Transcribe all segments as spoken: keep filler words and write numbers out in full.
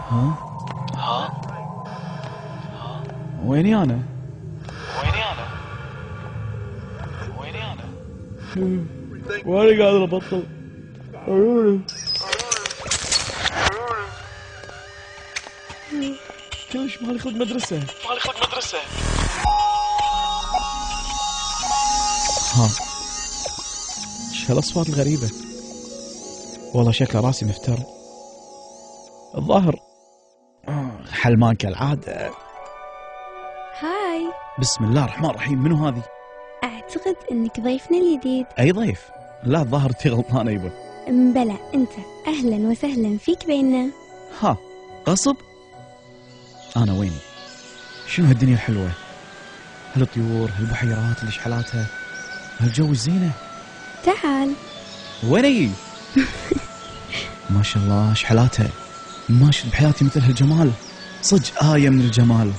ها ها ويني انا؟ ويني انا؟ ويني انا؟ وانا قادر ابطل. كلش مالي خلق مدرسة. مالي خلق مدرسة. ها ايش هالاصوات الغريبة؟ والله شكل راسي مفتر. الظاهر حلمان كالعادة. هاي. بسم الله الرحمن الرحيم. منو هذه؟ اعتقد انك ضيفنا الجديد. اي ضيف؟ لا الظاهر انتي غلطانة يبا. مبلى انت. اهلا وسهلا فيك بيننا. ها غصب؟ انا ويني؟ شنو هالدنيا الحلوة؟ هالطيور، هالبحيرات اللي شحلاتها، هالجو الزينة. تعال. ويني؟ ما شاء الله شحلاتها. ما شفت بحياتي مثل هالجمال. صدق آية من الجمال.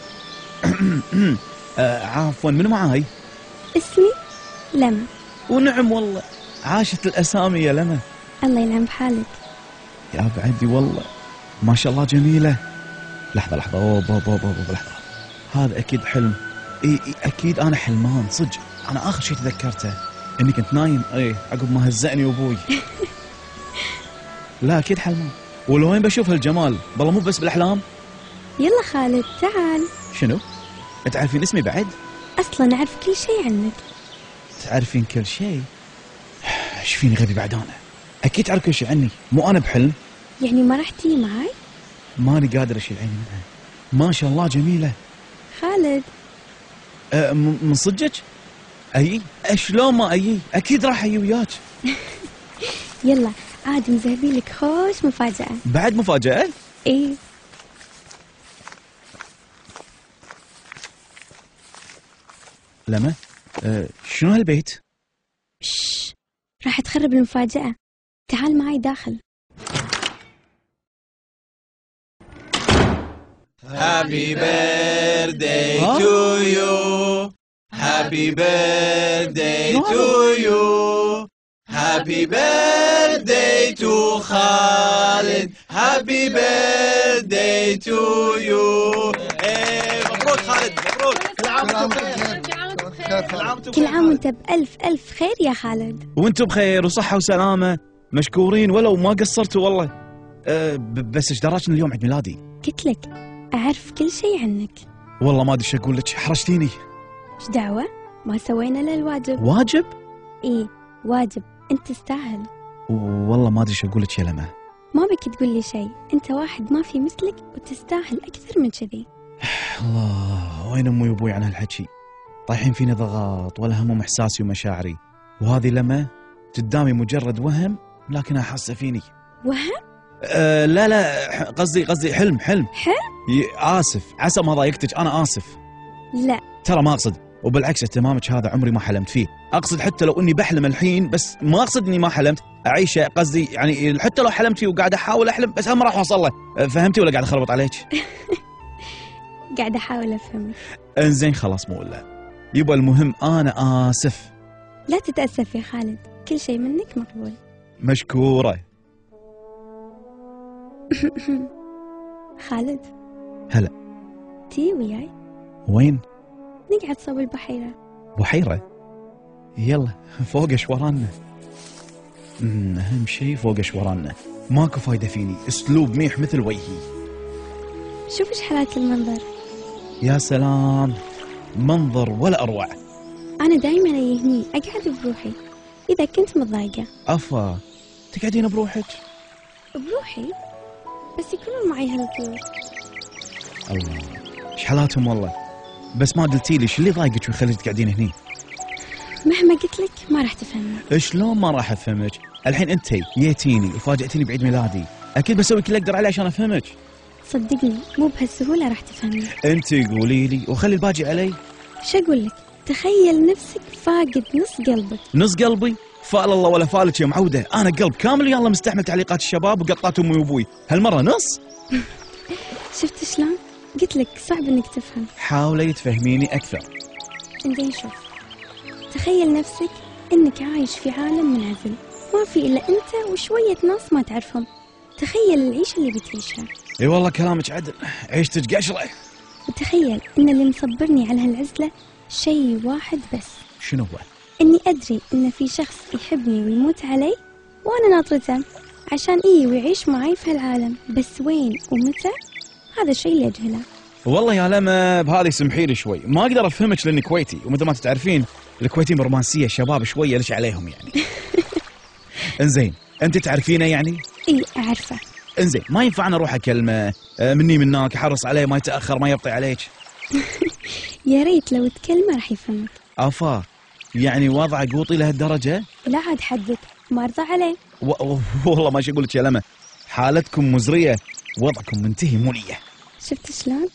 آه عفوا منو معاي؟ اسمي لما. ونعم والله عاشت الأسامي يا لما. الله ينعم بحالك. يا بعدي والله ما شاء الله جميلة. لحظة لحظة أوب أوب أوب أوب لحظة. هذا أكيد حلم. إي إي أكيد أنا حلمان صدق. أنا آخر شيء تذكرته إني كنت نايم إيه عقب ما هزأني أبوي. لا أكيد حلمان. ولو وين بشوف هالجمال بالله مو بس بالأحلام. يلا خالد تعال. شنو؟ تعرفين اسمي بعد؟ أصلا أعرف كل شيء عنك. تعرفين كل شيء؟ ايش فيني غبي بعد أنا؟ أكيد تعرف كل شيء عني. مو أنا بحلم؟ يعني ما راح تيجي معاي؟ ماني قادر أشيل عيني منها. ما شاء الله جميلة. خالد أه من صدقك؟ أي شلون ما أي أكيد راح أجي وياك. يلا عاد مزهبي لك خوش مفاجأة. بعد مفاجأة؟ إيه. لما أه شنو هالبيت؟ شش راح تخرب المفاجأة. تعال معي داخل. Happy birthday to you. Happy birthday to you. Happy birthday to Khalid. Happy birthday to you. إيه مبروك خالد مبروك. كل عام وانتم بخير. كل عام وانت بألف ألف خير يا خالد. وانتم بخير وصحة وسلامة. مشكورين ولو ما قصرتوا والله. أه بس ايش دراجنا اليوم عيد ميلادي؟ قلت لك أعرف كل شيء عنك. والله ما ادري ايش اقول لك حرجتيني. ايش دعوة؟ ما سوينا له الواجب. واجب؟ ايه واجب. انت تستاهل. والله ما ادري ايش اقول لك يا لما. ما بك تقول لي شيء. انت واحد ما في مثلك وتستاهل اكثر من كذي. الله وين امي وابوي عن هالحكي؟ طايحين فيني ضغط ولا همهم احساسي ومشاعري. وهذه لما قدامي مجرد وهم لكنها حاسه فيني. وهم؟ أه لا لا قصدي قصدي حلم حلم حلم؟ آسف عسى ما ضايقتك. أنا آسف. لا ترى ما أقصد. وبالعكس اهتمامك هذا عمري ما حلمت فيه. أقصد حتى لو إني بحلم الحين بس ما أقصد إني ما حلمت أعيشه. قصدي يعني حتى لو حلمت فيه وقاعد أحاول أحلم بس هم راح أوصل له. فهمتي ولا قاعد أخربط عليك؟ قاعد أحاول أفهمك. إنزين خلاص مو إلا يبقى المهم أنا آسف. لا تتأسف يا خالد. كل شيء منك مقبول. مشكورة. خالد هلا. تي وياي؟ وين؟ نقعد صوب البحيرة. بحيرة؟ يلا فوقش ورانا. أهم شيء فوقش ورانا. ماكو فايدة فيني. أسلوب ميح مثل وجهي. شوف ايش حالات المنظر. يا سلام منظر ولا أروع. أنا دايما يهني أقعد بروحي إذا كنت متضايقة. أفا تقعدين بروحك؟ بروحي بس يكونون معي هالطيور. الله ايش حالاتهم والله. بس ما قلتي لي شو اللي ضايقك ويخليك تقعدين هني؟ مهما قلت لك ما راح تفهمني. شلون ما راح افهمك؟ الحين انت جيتيني وفاجأتيني بعيد ميلادي. اكيد بسوي كل اللي اقدر عليه عشان افهمك. صدقني مو بهالسهولة راح تفهمني. انت قولي لي وخلي الباقي علي. شو اقول لك؟ تخيل نفسك فاقد نص قلبك. نص قلبي؟ فال الله ولا فالك يا معودة. انا قلب كامل يلا مستحمل تعليقات الشباب وقطات امي وابوي. هالمرة نص. شفت شلون؟ قلت لك صعب انك تفهم. حاولي تفهميني اكثر. انزين شوف. تخيل نفسك انك عايش في عالم منعزل ما في الا انت وشوية ناس ما تعرفهم. تخيل العيشة اللي بتعيشها. اي والله كلامك عدل، عيشتك قشرة. وتخيل إن اللي مصبرني على هالعزلة شيء واحد بس. شنو هو؟ إني أدري إن في شخص يحبني ويموت علي وأنا ناطرته عشان إيه ويعيش معي في هالعالم، بس وين ومتى هذا الشيء اللي أجهله. والله يا لما بهذه سمحي لي شوي، ما أقدر أفهمك لأني كويتي، ومثل ما تعرفين الكويتيين رومانسية شباب شوية، ليش عليهم يعني. انزين أنت تعرفينه يعني؟ إيه أعرفه. انزين ما ينفع أنا أروح أكلمه مني منك، أحرص عليه ما يتأخر ما يبطي عليك. يا ريت لو تكلمه راح يفهمك. أفا يعني وضعه قوطي لهالدرجة؟ لا عاد حدك ما أرضى عليه. و... و... والله ما أقول لك يا لما، حالتكم مزرية، وضعكم منتهي مو ليه. شفت شلون؟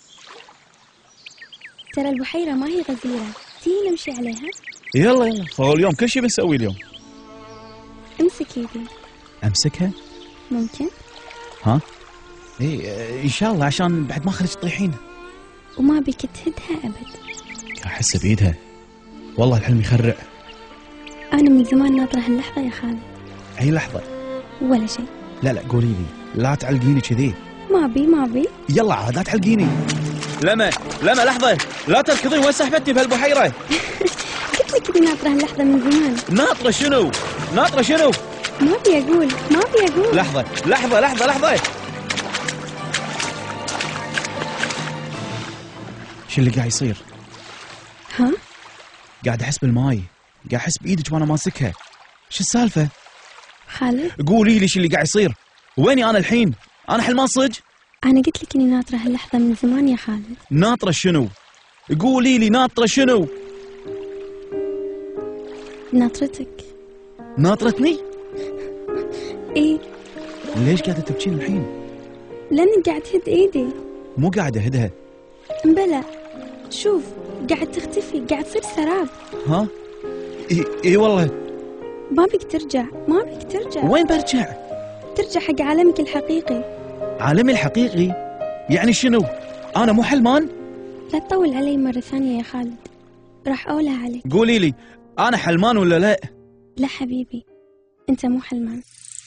ترى البحيرة ما هي غزيرة، تيجي نمشي عليها؟ يلا يلا، فهو اليوم كل شيء بنسوي اليوم. امسك يدي. أمسكها؟ ممكن؟ ها؟ إيه إن شاء الله، عشان بعد ما خليك تطيحين. وما بيك تهدها أبد. أحس بإيدها، والله الحلم يخرع. أنا من زمان ناطرة هاللحظة يا خالد. أي لحظة؟ ولا شيء. لا لا قولي لي، لا تعلقيني كذي. ما بي ما بي. يلا عاد لا تعلقيني. لما لما لحظة، لا تركضين، وين سحبتني بهالبحيرة؟ قلت لك إني ناطرة هاللحظة من زمان. ناطرة شنو؟ ناطرة شنو؟ ما بي أقول ما بي أقول. لحظة لحظة لحظة لحظة. شو اللي قاعد يصير؟ ها؟ قاعد أحس بالماي، قاعد أحس بإيدك وأنا ماسكها. شو السالفة؟ خالد قولي لي شو اللي قاعد يصير؟ ويني أنا الحين؟ أنا حلمان صج؟ أنا قلت لك إني ناطرة هاللحظة من زمان يا خالد. ناطرة شنو؟ قولي لي ناطرة شنو؟ ناطرتك. ناطرتني؟ إيه. ليش قاعدة تبكين الحين؟ لأنك قاعد تهد إيدي. مو قاعد أهدها. مبلى شوف قاعد تختفي، قاعد تصير سراب. ها؟ إي إي والله. ما بيك ترجع، ما بيك ترجع. وين برجع؟ ترجع حق عالمك الحقيقي. عالمي الحقيقي؟ يعني شنو؟ أنا مو حلمان؟ لا تطول علي مرة ثانية يا خالد، راح أقولها عليك. قولي لي أنا حلمان ولا لا؟ لا حبيبي، أنت مو حلمان.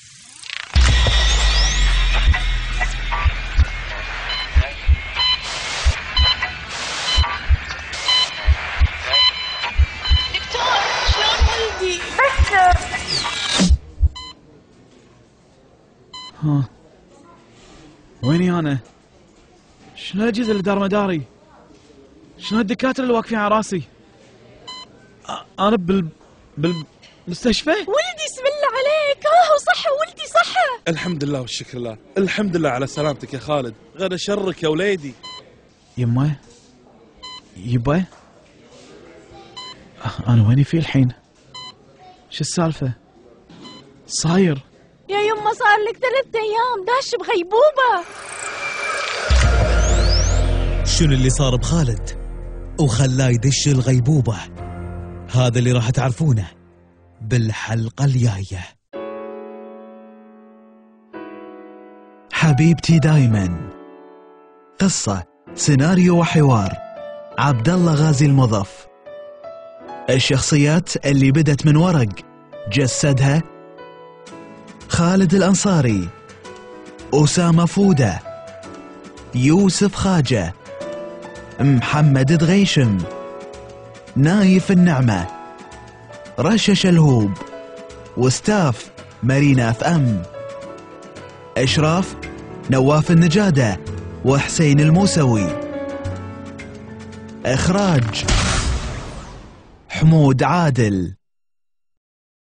ها ويني أنا؟ شنو الأجهزة اللي دار مداري؟ شنو الدكاترة اللي واقفين على راسي؟ أنا بال بالمستشفى؟ ولدي اسم الله عليك، ها صحة ولدي صحة. الحمد لله والشكر لله، الحمد لله على سلامتك يا خالد، غدا شرك يا وليدي. يمه يبا أنا ويني في الحين؟ شو السالفة؟ صاير؟ يا يمه صار لك ثلاثة أيام داش بغيبوبة. شنو اللي صار بخالد وخلاه يدش الغيبوبة؟ هذا اللي راح تعرفونه بالحلقة الجاية. حبيبتي دايما، قصة سيناريو وحوار عبد الله غازي المضف. الشخصيات اللي بدت من ورق جسدها خالد الأنصاري، أسامة فودة، يوسف خاجة، محمد دغيشم، نايف النعمة، رشا شلهوب، وستاف مارينا اف ام. إشراف نواف النجادة وحسين الموسوي. إخراج حمود عادل.